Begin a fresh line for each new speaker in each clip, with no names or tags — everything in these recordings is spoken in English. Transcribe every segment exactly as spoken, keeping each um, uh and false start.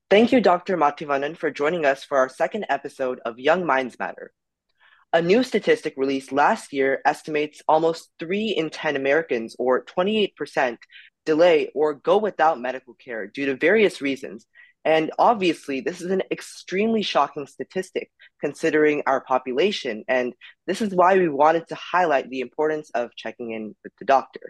Thank you, Doctor Mativanan, for joining us for our second episode of Young Minds Matter. A new statistic released last year estimates almost three in ten Americans, or twenty-eight percent, delay or go without medical care due to various reasons. And obviously, this is an extremely shocking statistic considering our population. And this is why we wanted to highlight the importance of checking in with the doctor.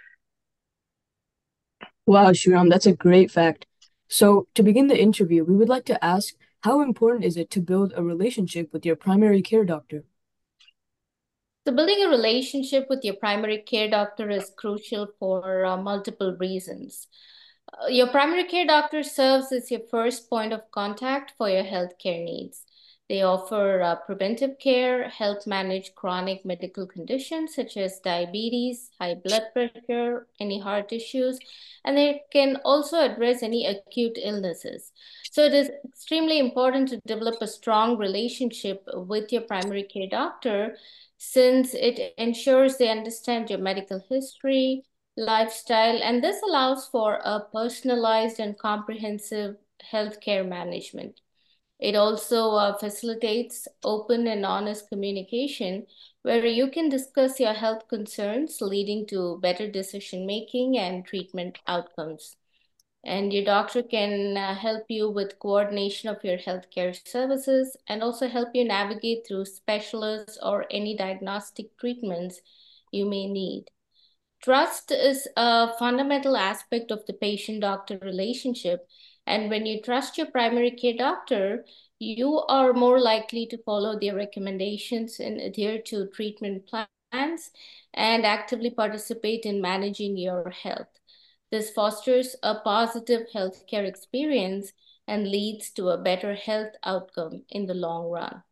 Wow, Shriram, that's a great fact. So, to begin the interview, we would like to ask how important is it to build a relationship with your primary care doctor?
So, building a relationship with your primary care doctor is crucial for uh, multiple reasons. Uh, your primary care doctor serves as your first point of contact for your healthcare needs. They offer uh, preventive care, help manage chronic medical conditions such as diabetes, high blood pressure, any heart issues, and they can also address any acute illnesses. So, it is extremely important to develop a strong relationship with your primary care doctor since it ensures they understand your medical history, lifestyle, and this allows for a personalized and comprehensive healthcare management. It also uh, facilitates open and honest communication where you can discuss your health concerns, leading to better decision making and treatment outcomes. And your doctor can uh, help you with coordination of your healthcare services and also help you navigate through specialists or any diagnostic treatments you may need. Trust is a fundamental aspect of the patient doctor relationship. And when you trust your primary care doctor, you are more likely to follow their recommendations and adhere to treatment plans and actively participate in managing your health. This fosters a positive healthcare experience and leads to a better health outcome in the long run.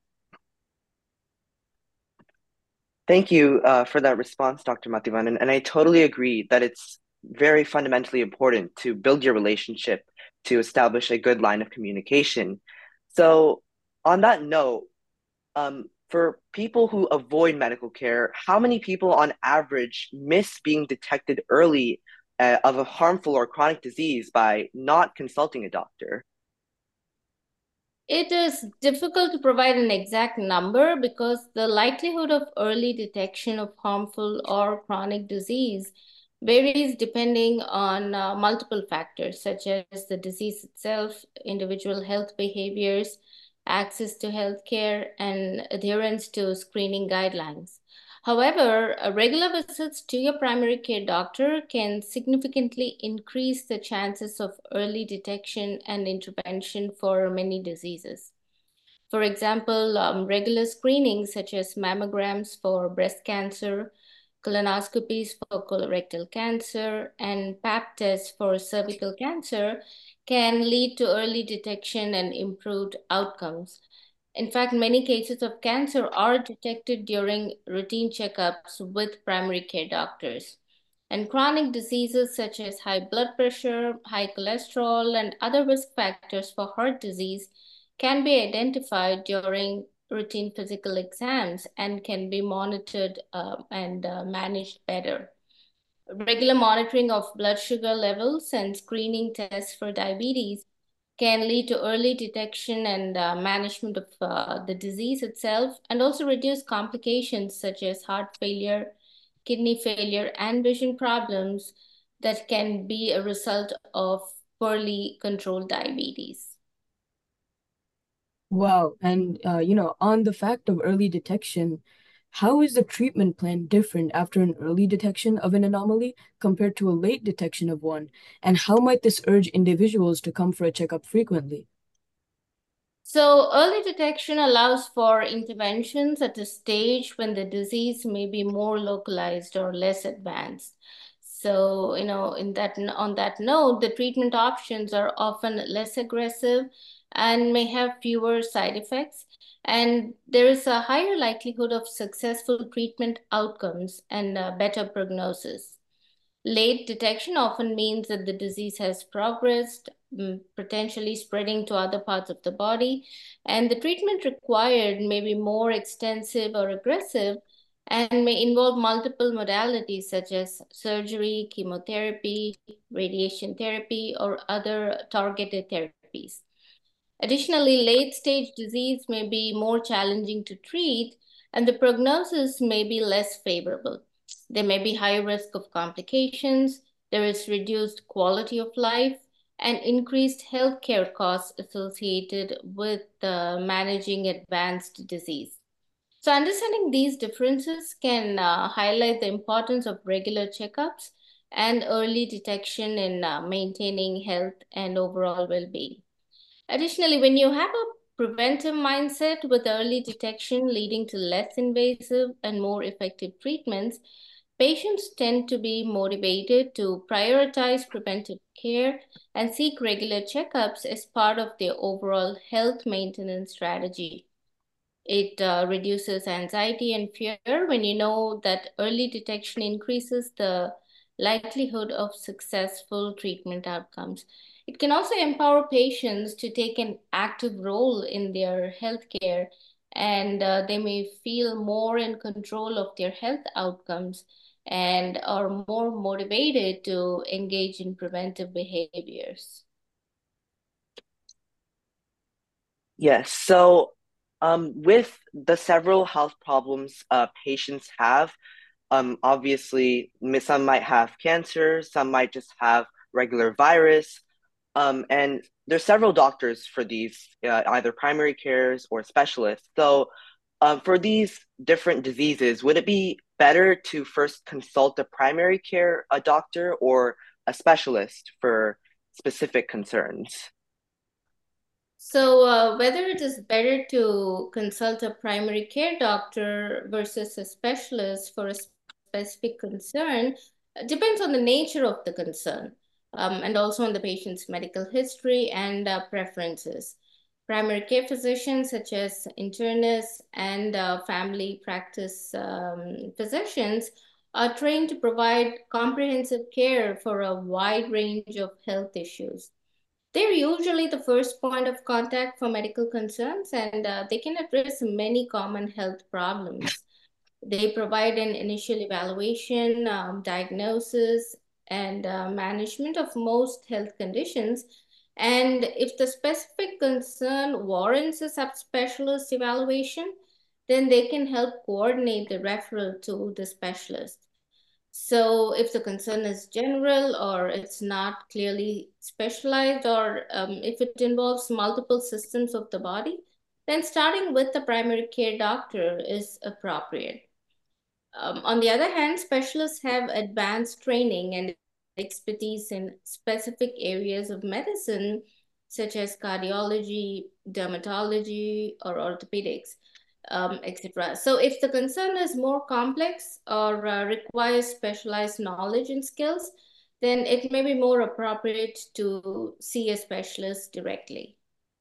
Thank you uh, for that response, Doctor Mativanan. And I totally agree that it's very fundamentally important to build your relationship to establish a good line of communication. So, on that note, um, for people who avoid medical care, how many people on average miss being detected early uh, of a harmful or chronic disease by not consulting a doctor?
It is difficult to provide an exact number because the likelihood of early detection of harmful or chronic disease varies depending on uh, multiple factors, such as the disease itself, individual health behaviors, access to healthcare, and adherence to screening guidelines. However, uh, regular visits to your primary care doctor can significantly increase the chances of early detection and intervention for many diseases. For example, um, regular screenings such as mammograms for breast cancer, colonoscopies for colorectal cancer, and pap tests for cervical cancer can lead to early detection and improved outcomes. In fact, many cases of cancer are detected during routine checkups with primary care doctors. And chronic diseases such as high blood pressure, high cholesterol, and other risk factors for heart disease can be identified during routine physical exams and can be monitored uh, and uh, managed better. Regular monitoring of blood sugar levels and screening tests for diabetes can lead to early detection and uh, management of uh, the disease itself, and also reduce complications such as heart failure, kidney failure, and vision problems that can be a result of poorly controlled diabetes.
Wow, and uh, you know, on the fact of early detection, how is the treatment plan different after an early detection of an anomaly compared to a late detection of one? And how might this urge individuals to come for a checkup frequently?
So, early detection allows for interventions at a stage when the disease may be more localized or less advanced. So, you know, in that on that note, the treatment options are often less aggressive and may have fewer side effects. And there is a higher likelihood of successful treatment outcomes and uh, better prognosis. Late detection often means that the disease has progressed, mm, potentially spreading to other parts of the body, and the treatment required may be more extensive or aggressive and may involve multiple modalities such as surgery, chemotherapy, radiation therapy, or other targeted therapies. Additionally, late-stage disease may be more challenging to treat, and the prognosis may be less favorable. There may be high risk of complications, there is reduced quality of life, and increased healthcare costs associated with uh, managing advanced disease. So understanding these differences can uh, highlight the importance of regular checkups and early detection in uh, maintaining health and overall well-being. Additionally, when you have a preventive mindset with early detection leading to less invasive and more effective treatments, patients tend to be motivated to prioritize preventive care and seek regular checkups as part of their overall health maintenance strategy. It uh, reduces anxiety and fear when you know that early detection increases the likelihood of successful treatment outcomes. It can also empower patients to take an active role in their healthcare, and uh, they may feel more in control of their health outcomes and are more motivated to engage in preventive behaviors.
Yes. So, um, with the several health problems uh, patients have, um, obviously, some might have cancer, some might just have regular virus, um, and there's several doctors for these, uh, either primary cares or specialists. So, um, for these different diseases, would it be better to first consult a primary care a doctor or a specialist for specific concerns?
So, uh, whether it is better to consult a primary care doctor versus a specialist for a specific concern uh, depends on the nature of the concern, um, and also on the patient's medical history and uh, preferences. Primary care physicians, such as internists and uh, family practice um, physicians, are trained to provide comprehensive care for a wide range of health issues. They're usually the first point of contact for medical concerns, and uh, they can address many common health problems. They provide an initial evaluation, um, diagnosis, and uh, management of most health conditions. And if the specific concern warrants a subspecialist evaluation, then they can help coordinate the referral to the specialist. So if the concern is general or it's not clearly specialized, or um, if it involves multiple systems of the body, then starting with the primary care doctor is appropriate. Um, on the other hand, specialists have advanced training and expertise in specific areas of medicine, such as cardiology, dermatology, or orthopedics, um, et cetera. So if the concern is more complex or uh, requires specialized knowledge and skills, then it may be more appropriate to see a specialist directly.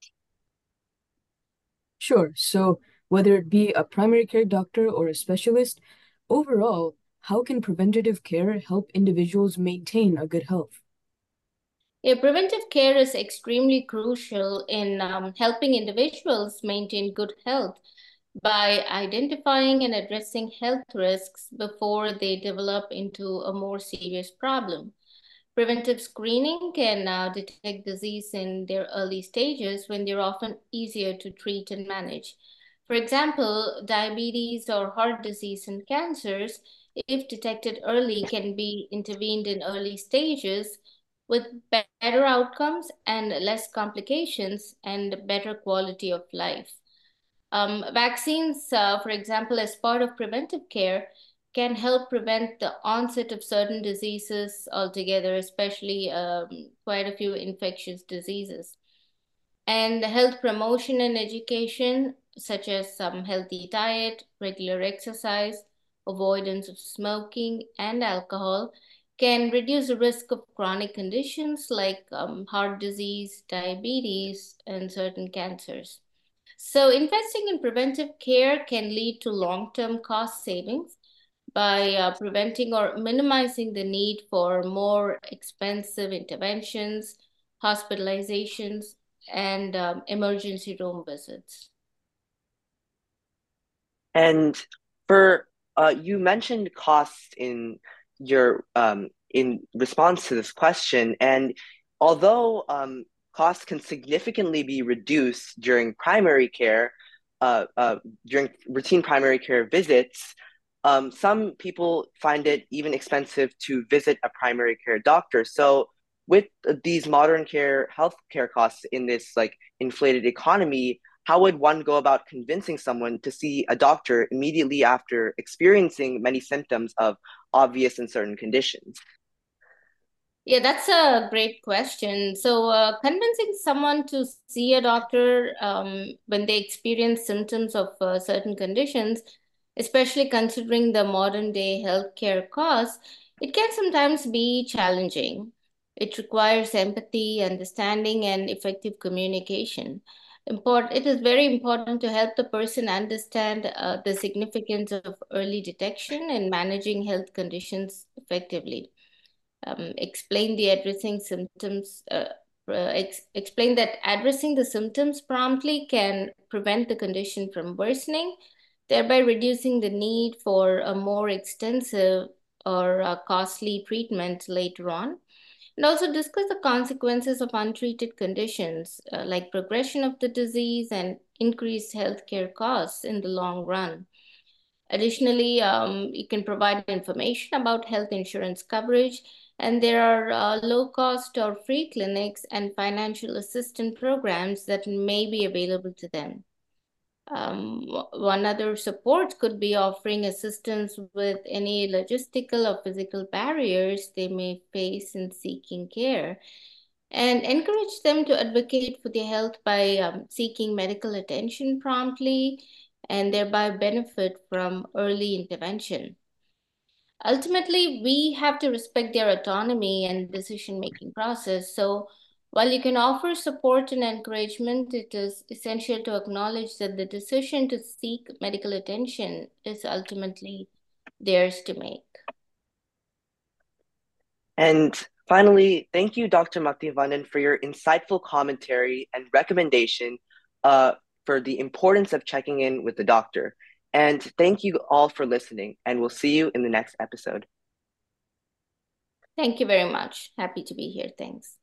Sure. So, whether it be a primary care doctor or a specialist, overall, how can preventative care help individuals maintain a good health?
Yeah, preventive care is extremely crucial in um, helping individuals maintain good health by identifying and addressing health risks before they develop into a more serious problem. Preventive screening can uh, detect disease in their early stages when they're often easier to treat and manage. For example, diabetes or heart disease and cancers, if detected early, can be intervened in early stages with better outcomes and less complications and better quality of life. Um, vaccines, uh, for example, as part of preventive care, can help prevent the onset of certain diseases altogether, especially um, quite a few infectious diseases. And health promotion and education, such as some healthy diet, regular exercise, avoidance of smoking and alcohol, can reduce the risk of chronic conditions like um, heart disease, diabetes, and certain cancers. So investing in preventive care can lead to long-term cost savings by uh, preventing or minimizing the need for more expensive interventions, hospitalizations, and um, emergency room visits.
And for uh, you mentioned costs in your um, in response to this question, and although um, costs can significantly be reduced during primary care, uh, uh, during routine primary care visits, um, some people find it even expensive to visit a primary care doctor. So with these modern care healthcare costs in this like inflated economy, how would one go about convincing someone to see a doctor immediately after experiencing many symptoms of obvious and certain conditions?
Yeah, that's a great question. So, uh, convincing someone to see a doctor um, when they experience symptoms of uh, certain conditions, especially considering the modern day healthcare costs, it can sometimes be challenging. It requires empathy, understanding, and effective communication. Import, it is very important to help the person understand uh, the significance of early detection and managing health conditions effectively. Um, explain the addressing symptoms, uh, uh, ex explain that addressing the symptoms promptly can prevent the condition from worsening, thereby reducing the need for a more extensive or uh, costly treatment later on. And also discuss the consequences of untreated conditions, uh, like progression of the disease and increased healthcare costs in the long run. Additionally, um, you can provide information about health insurance coverage, and there are uh, low cost or free clinics and financial assistance programs that may be available to them. Um, one other support could be offering assistance with any logistical or physical barriers they may face in seeking care, and encourage them to advocate for their health by um, seeking medical attention promptly and thereby benefit from early intervention. Ultimately, we have to respect their autonomy and decision-making process. So while you can offer support and encouragement, it is essential to acknowledge that the decision to seek medical attention is ultimately theirs to make.
And finally, thank you, Doctor Mathivanan, for your insightful commentary and recommendation uh, for the importance of checking in with the doctor. And thank you all for listening, and we'll see you in the next episode.
Thank you very much. Happy to be here. Thanks.